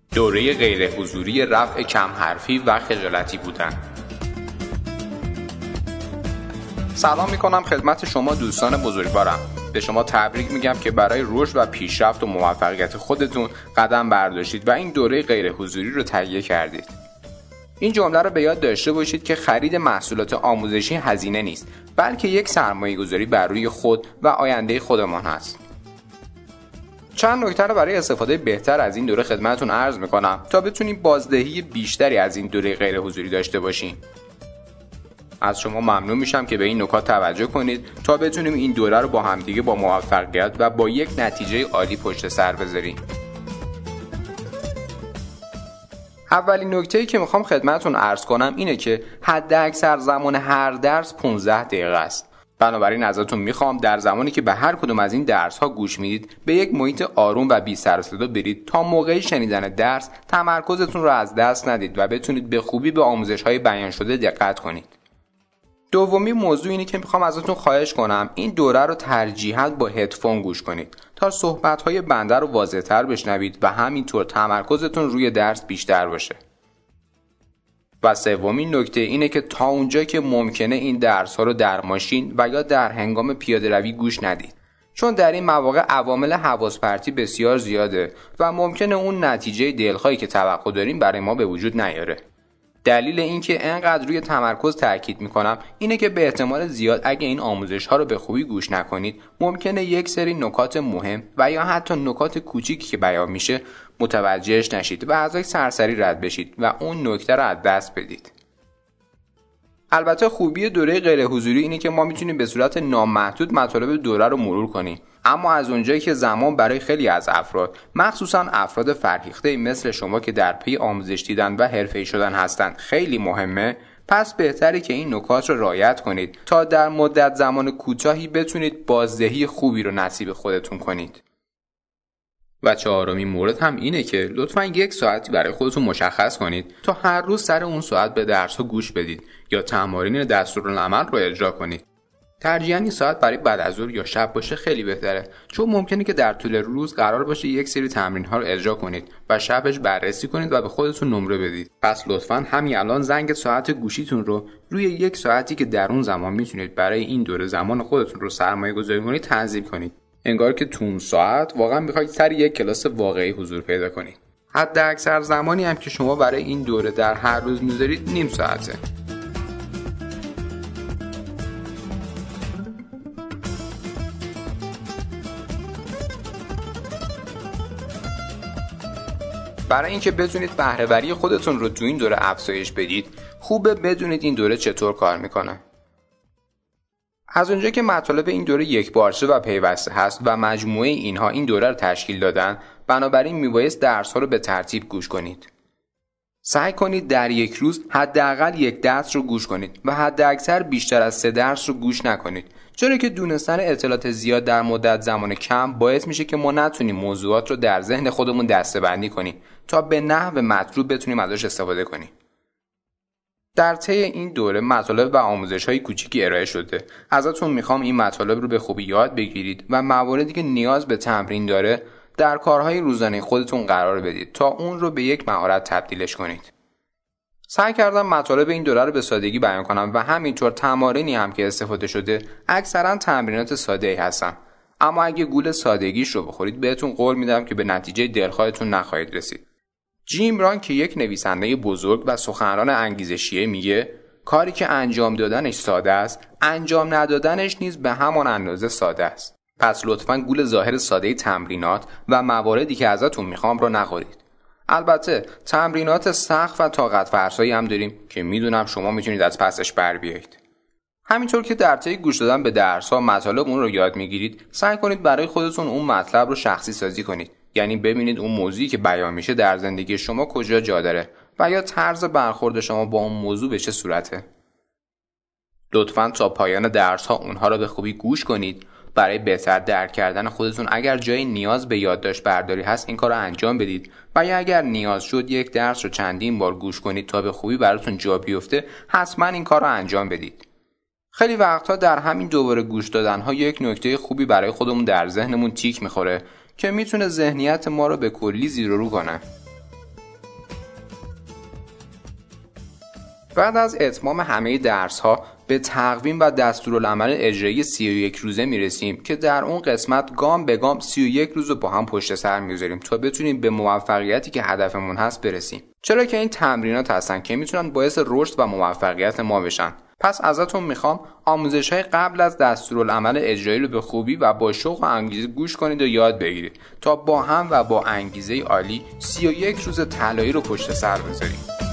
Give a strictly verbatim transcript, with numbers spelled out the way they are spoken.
دوره غیر حضوری رفع کم حرفی و خجالتی بودن. سلام میکنم خدمت شما دوستان بزرگوارم. به شما تبریک میگم که برای رشد و پیشرفت و موفقیت خودتون قدم برداشتید و این دوره غیر حضوری رو تهیه کردید. این جمله رو به یاد داشته باشید که خرید محصولات آموزشی هزینه نیست، بلکه یک سرمایه‌گذاری بر روی خود و آینده خودمان هست. چند نکته رو برای استفاده بهتر از این دوره خدمتتون عرض میکنم تا بتونیم بازدهی بیشتری از این دوره غیر حضوری داشته باشیم. از شما ممنون میشم که به این نکات توجه کنید تا بتونیم این دوره رو با همدیگه با موفقیت و با یک نتیجه عالی پشت سر بذاریم. اولین نکته‌ای که میخوام خدمتتون عرض کنم اینه که حد اکثر زمان هر درس پانزده دقیقه است. بنابراین ازتون میخوام در زمانی که به هر کدوم از این درس ها گوش میدید به یک محیط آروم و بی سر و صدا برید تا موقع شنیدن درس تمرکزتون رو از دست ندید و بتونید به خوبی به آموزش های بیان شده دقت کنید. دومی موضوع اینه که میخوام ازتون خواهش کنم این دوره رو ترجیحاً با هدفون گوش کنید تا صحبت های بنده رو واضح‌تر بشنوید و همینطور تمرکزتون روی درس بیشتر باشه. و سومین نکته اینه که تا اونجا که ممکنه این درس ها رو در ماشین و یا در هنگام پیاده روی گوش ندید، چون در این مواقع عوامل حواس پرتی بسیار زیاده و ممکنه اون نتیجه دلخواهی که توقع داریم برای ما به وجود نیاره. دلیل این که انقدر روی تمرکز تاکید میکنم اینه که به احتمال زیاد اگه این آموزش ها رو به خوبی گوش نکنید ممکنه یک سری نکات مهم و یا حتی نکات کوچیکی که بیان میشه متوجهش نشید و ازش سرسری رد بشید و اون نکته رو از دست بدید. البته خوبی دوره غیر حضوری اینه که ما میتونیم به صورت نامحدود مطالب دوره رو مرور کنیم، اما از اونجایی که زمان برای خیلی از افراد مخصوصا افراد فرهیخته مثل شما که در پی آموزش دیدن و حرفه‌ای شدن هستند خیلی مهمه، پس بهتره که این نکات رو رعایت کنید تا در مدت زمان کوتاهی بتونید بازدهی خوبی رو نصیب خودتون کنید. و چهارمین مورد هم اینه که لطفاً یک ساعتی برای خودتون مشخص کنید تا هر روز سر اون ساعت به درس‌ها گوش بدید یا تمارین دستورالعمل رو اجرا کنید. ترجیحاً این ساعت برای بعد از ظهر یا شب باشه خیلی بهتره، چون ممکنه که در طول روز قرار باشه یک سری تمرین‌ها رو اجرا کنید و شبش بررسی کنید و به خودتون نمره بدید. پس لطفاً همین الان زنگ ساعت گوشیتون رو روی یک ساعتی که در اون زمان میتونید برای این دوره زمان خودتون رو سرمایه‌گذاری کنید تنظیم کنید. انگار که تو اون ساعت واقعا میخواید سر یک کلاس واقعی حضور پیدا کنید. حد اکثر زمانی هم که شما برای این دوره در هر روز میذارید نیم ساعته. برای اینکه بتونید بهره‌وری خودتون رو تو این دوره افزایش بدید، خوبه بدونید این دوره چطور کار میکنه. از اونجا که مطالب این دوره یکپارچه و پیوسته هست و مجموعه اینها این دوره رو تشکیل دادن، بنابراین میبایست درس‌ها رو به ترتیب گوش کنید. سعی کنید در یک روز حداقل یک درس رو گوش کنید و حداکثر بیشتر از سه درس رو گوش نکنید، چرا که دونستن اطلاعات زیاد در مدت زمان کم باعث میشه که ما نتونیم موضوعات رو در ذهن خودمون دسته‌بندی کنیم تا به نحو مطلوب بتونیم ازش استفاده کنیم. در طی این دوره مطالب و آموزش‌های کوچیکی ارائه شده. ازتون میخوام این مطالب رو به خوبی یاد بگیرید و مواردی که نیاز به تمرین داره در کارهای روزانه خودتون قرار بدید تا اون رو به یک مهارت تبدیلش کنید. سعی کردم مطالب این دوره رو به سادگی بیان کنم و همینطور تمارینی هم که استفاده شده اکثرا تمرینات ساده‌ای هستن، اما اگه گول سادگیش رو بخورید بهتون قول میدم که به نتیجه دلخواهتون نخواهید رسید. جیم ران که یک نویسنده بزرگ و سخنران انگیزشیه میگه کاری که انجام دادنش ساده است، انجام ندادنش نیز به همان اندازه ساده است. پس لطفاً گول ظاهر ساده تمرینات و مواردی که ازتون میخوام رو نخورید. البته تمرینات سخت و طاقت فرسایی هم داریم که میدونم شما میتونید از پسش بر بیایید. همینطور که در طی گوش دادن به درس‌ها مطالب اون رو یاد میگیرید، سعی کنید برای خودتون اون مطلب رو شخصی سازی کنید. یعنی ببینید اون موضوعی که بیان میشه در زندگی شما کجا جا داره و یا طرز برخورد شما با اون موضوع به چه صورته. لطفاً تا پایان درس‌ها اونها رو به خوبی گوش کنید. برای بهتر درک کردن خودتون اگر جای نیاز به یادداشت برداری هست این کار رو انجام بدید و یا اگر نیاز شد یک درس رو چندین بار گوش کنید تا به خوبی براتون جا بیفته، حتما این کار رو انجام بدید. خیلی وقتها در همین دوباره گوش دادن‌ها یک نکته خوبی برای خودمون در ذهنمون تیک میخوره که میتونه ذهنیت ما رو به کلی زیر و رو کنه. بعد از اتمام همه درس ها به تقویم و دستورالعمل اجرایی سی و یک روزه میرسیم که در اون قسمت گام به گام سی و یک روز رو با هم پشت سر میذاریم تا بتونیم به موفقیتی که هدفمون هست برسیم. چرا که این تمرینات هستن که میتونن باعث رشد و موفقیت ما بشن. پس ازتون میخوام آموزش‌های قبل از دستورالعمل اجرایی رو به خوبی و با شوق و انگیزه گوش کنید و یاد بگیرید تا با هم و با انگیزه عالی سی و یک روز طلایی رو پشت سر بذاریم.